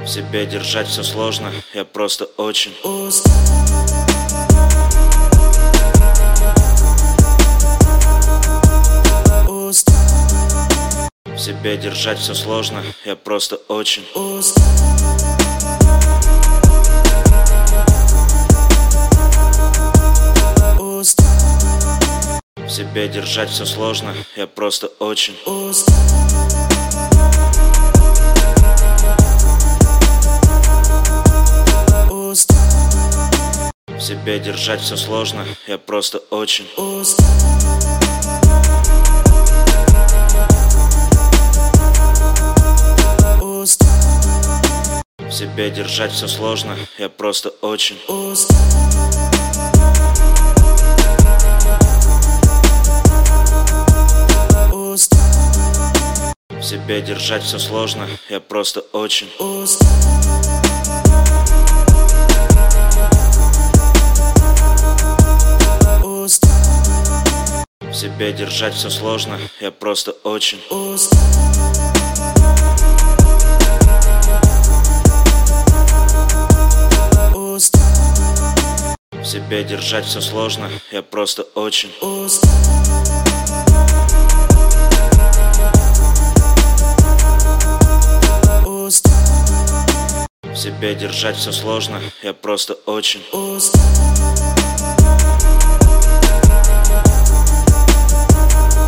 себе держать все сложно, я просто очень в себе держать все сложно, я просто очень в себе держать все сложно, я просто очень в себе держать все сложно, я просто очень в себе держать все сложно, я просто очень в себе держать все сложно, я просто очень в себе держать все сложно, я просто очень в себе держать все сложно, я просто очень в себе держать все сложно, я просто очень